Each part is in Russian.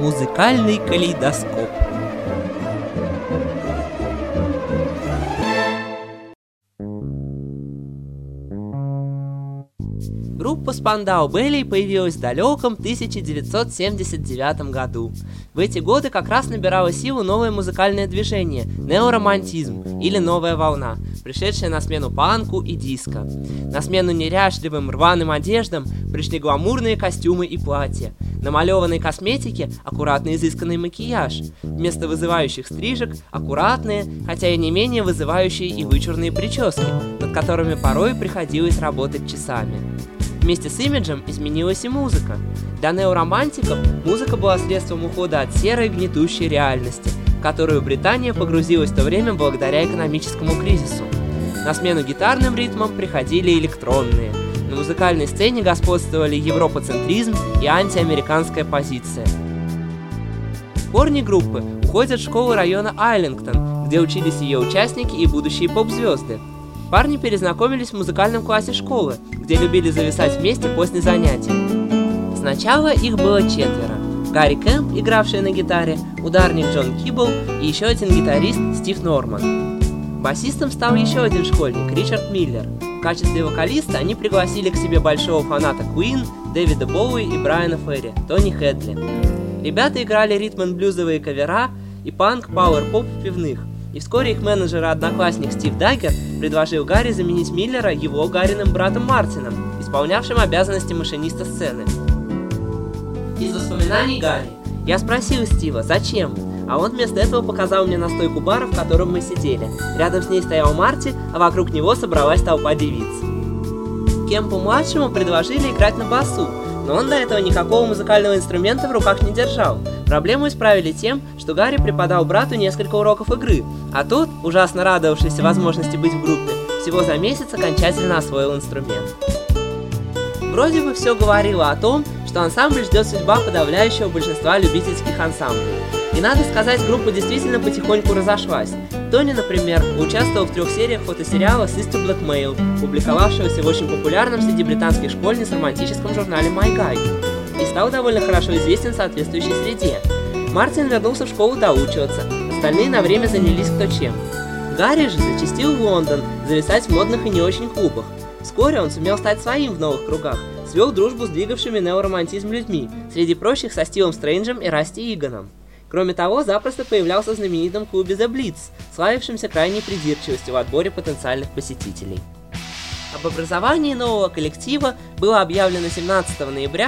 Музыкальный калейдоскоп. Группа Spandau Ballet появилась в далеком 1979 году. В эти годы как раз набирало силу новое музыкальное движение – неоромантизм или новая волна, пришедшая на смену панку и диско. На смену неряшливым рваным одеждам пришли гламурные костюмы и платья. Намалеванной косметике – аккуратный изысканный макияж. Вместо вызывающих стрижек – аккуратные, хотя и не менее вызывающие и вычурные прически, над которыми порой приходилось работать часами. Вместе с имиджем изменилась и музыка. Для неоромантиков музыка была средством ухода от серой гнетущей реальности, в которую Британия погрузилась в то время благодаря экономическому кризису. На смену гитарным ритмам приходили электронные. На музыкальной сцене господствовали европоцентризм и антиамериканская позиция. Корни группы уходят в школу района Айлингтон, где учились ее участники и будущие поп-звезды. Парни перезнакомились в музыкальном классе школы, где любили зависать вместе после занятий. Сначала их было 4. Гарри Кэмп, игравший на гитаре, ударник Джон Кибл и еще один гитарист Стив Норман. Басистом стал еще один школьник, Ричард Миллер. В качестве вокалиста они пригласили к себе большого фаната Queen, Дэвида Боуи и Брайана Ферри, Тони Хедли. Ребята играли ритм-н-блюзовые кавера и панк-пауэр-поп в пивных. И вскоре их менеджер и одноклассник Стив Даггер предложил Гарри заменить Миллера его Гарриным братом Мартином, исполнявшим обязанности машиниста сцены. Из воспоминаний Гарри. Я спросил Стива, зачем? А он вместо этого показал мне на стойку бара, в котором мы сидели. Рядом с ней стоял Марти, а вокруг него собралась толпа девиц. Кемпу-младшему предложили играть на басу, но он до этого никакого музыкального инструмента в руках не держал. Проблему исправили тем, что Гарри преподал брату несколько уроков игры, а тот, ужасно радовавшийся возможности быть в группе, всего за месяц окончательно освоил инструмент. Вроде бы все говорило о том, что ансамбль ждет судьба подавляющего большинства любительских ансамблей. И надо сказать, группа действительно потихоньку разошлась. Тони, например, участвовал в 3 сериях фотосериала Sister Blackmail, публиковавшегося в очень популярном среди британских школьниц романтическом журнале My Guy, и стал довольно хорошо известен в соответствующей среде. Мартин вернулся в школу доучиваться, остальные на время занялись кто чем. Гарри же зачастил в Лондон зависать в модных и не очень клубах. Вскоре он сумел стать своим в новых кругах, свел дружбу с двигавшими неоромантизм людьми, среди прочих со Стивом Стрэнджем и Расти Иганом. Кроме того, запросто появлялся в знаменитом клубе The Blitz, славившемся крайней придирчивостью в отборе потенциальных посетителей. Об образовании нового коллектива было объявлено 17 ноября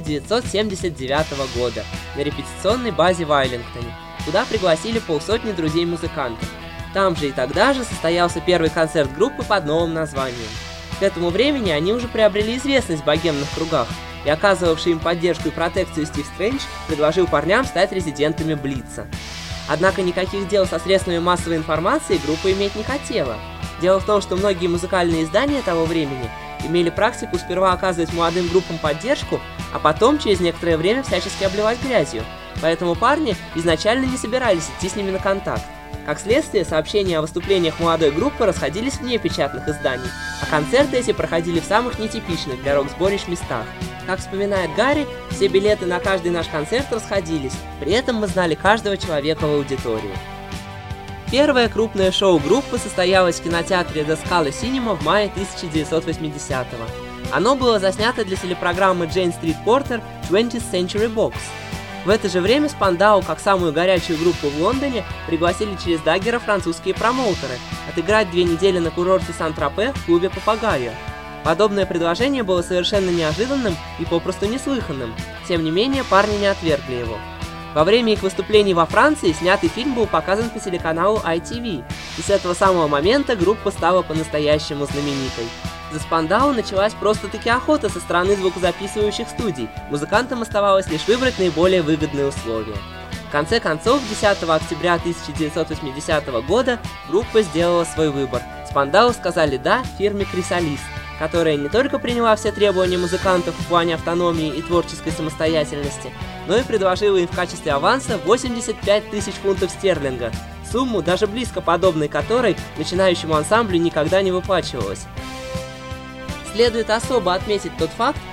1979 года на репетиционной базе в Айлингтоне, куда пригласили 500 друзей-музыкантов. Там же и тогда же состоялся первый концерт группы под новым названием. К этому времени они уже приобрели известность в богемных кругах, и оказывавший им поддержку и протекцию Стив Стрэндж предложил парням стать резидентами Блица. Однако никаких дел со средствами массовой информации группа иметь не хотела. Дело в том, что многие музыкальные издания того времени имели практику сперва оказывать молодым группам поддержку, а потом через некоторое время всячески обливать грязью. Поэтому парни изначально не собирались идти с ними на контакт. Как следствие, сообщения о выступлениях молодой группы расходились вне печатных изданий, а концерты эти проходили в самых нетипичных для рок-сборищ местах. Как вспоминает Гарри, все билеты на каждый наш концерт расходились, при этом мы знали каждого человека в аудитории. Первое крупное шоу группы состоялось в кинотеатре The Scala Cinema в мае 1980-го. Оно было заснято для телепрограммы Jane Street Porter 20th Century Box. В это же время Spandau, как самую горячую группу в Лондоне, пригласили через Даггера французские промоутеры отыграть 2 недели на курорте Сан-Тропе в клубе Папагайо. Подобное предложение было совершенно неожиданным и попросту неслыханным, тем не менее парни не отвергли его. Во время их выступлений во Франции снятый фильм был показан по телеканалу ITV, и с этого самого момента группа стала по-настоящему знаменитой. За Spandau началась просто-таки охота со стороны звукозаписывающих студий, музыкантам оставалось лишь выбрать наиболее выгодные условия. В конце концов, 10 октября 1980 года группа сделала свой выбор. Spandau сказали «да» фирме Chrysalis, которая не только приняла все требования музыкантов в плане автономии и творческой самостоятельности, но и предложила им в качестве аванса 85 тысяч фунтов стерлинга, сумму, даже близко подобной которой начинающему ансамблю никогда не выплачивалась. Следует особо отметить тот факт,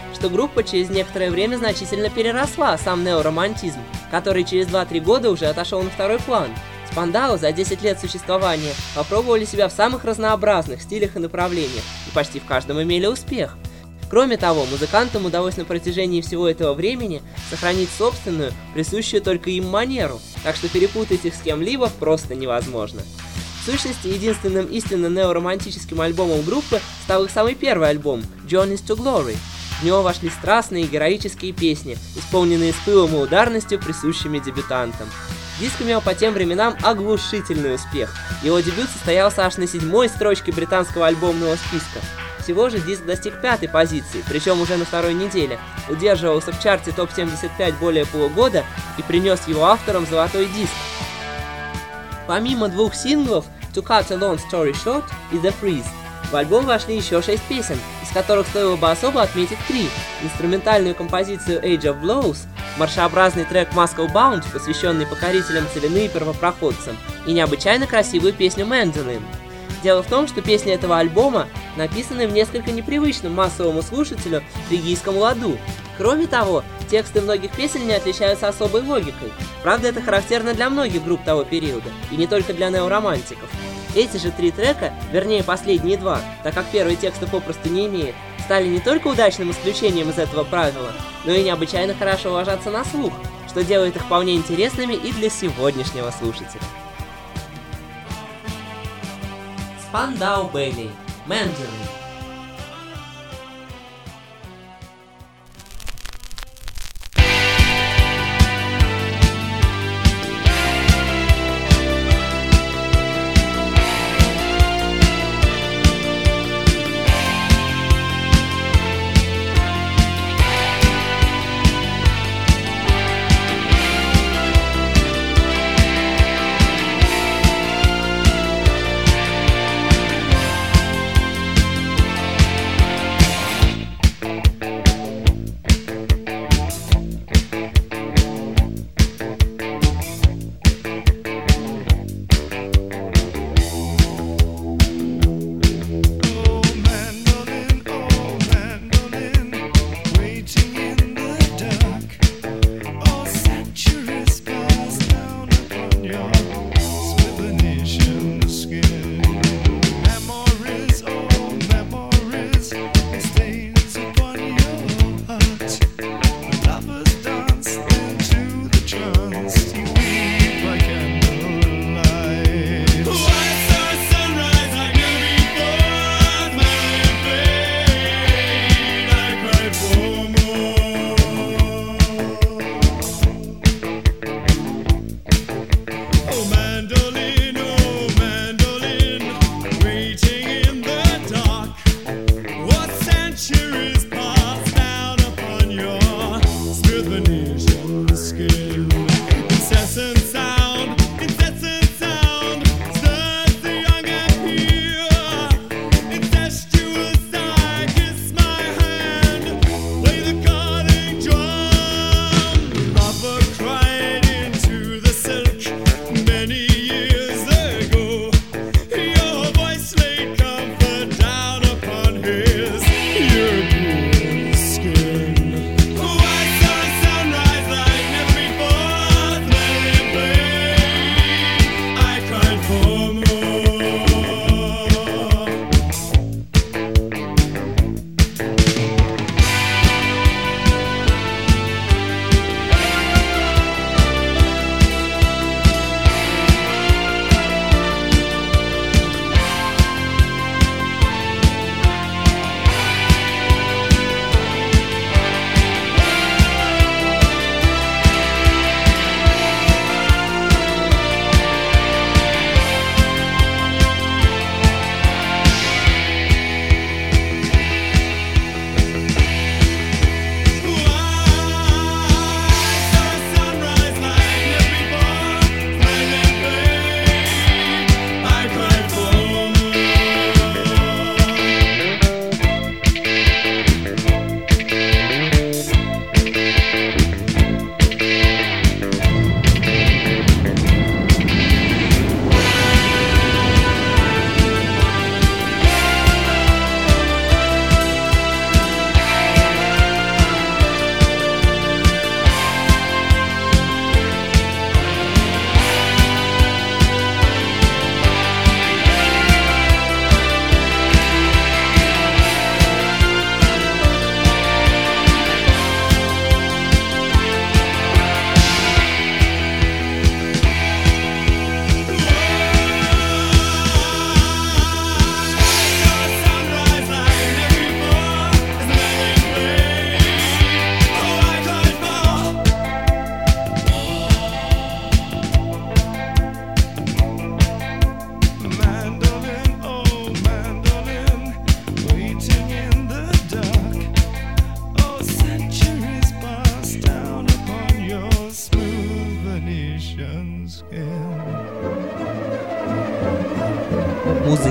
что группа через некоторое время значительно переросла сам неоромантизм, который через 2-3 года уже отошел на второй план. Спандау за 10 лет существования попробовали себя в самых разнообразных стилях и направлениях, и почти в каждом имели успех. Кроме того, музыкантам удалось на протяжении всего этого времени сохранить собственную, присущую только им манеру, так что перепутать их с кем-либо просто невозможно. В сущности, единственным истинно неоромантическим альбомом группы стал их самый первый альбом «Journeys to Glory». В него вошли страстные и героические песни, исполненные с пылом и ударностью, присущими дебютантам. Диск имел по тем временам оглушительный успех. Его дебют состоялся аж на 7-й строчке британского альбомного списка. Всего же диск достиг 5-й позиции, причем уже на второй неделе, удерживался в чарте топ-75 более полугода и принес его авторам золотой диск. Помимо 2 синглов «To Cut a Long Story Short» и «The Freeze», в альбом вошли еще 6 песен, из которых стоило бы особо отметить 3: инструментальную композицию «Age of Blows», маршеобразный трек «Muscle Bound», посвященный покорителям целины и первопроходцам, и необычайно красивую песню «Mandolin». Дело в том, что песни этого альбома написаны в несколько непривычном массовому слушателю фригийском ладу. Кроме того, тексты многих песен не отличаются особой логикой. Правда, это характерно для многих групп того периода, и не только для неоромантиков. Эти же 3 трека, вернее последние 2, так как первый текста попросту не имеет, стали не только удачным исключением из этого правила, но и необычайно хорошо ложатся на слух, что делает их вполне интересными и для сегодняшнего слушателя. Spandau Ballet, Mandolin.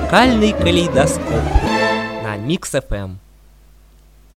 музыкальный калейдоскоп на Mix FM.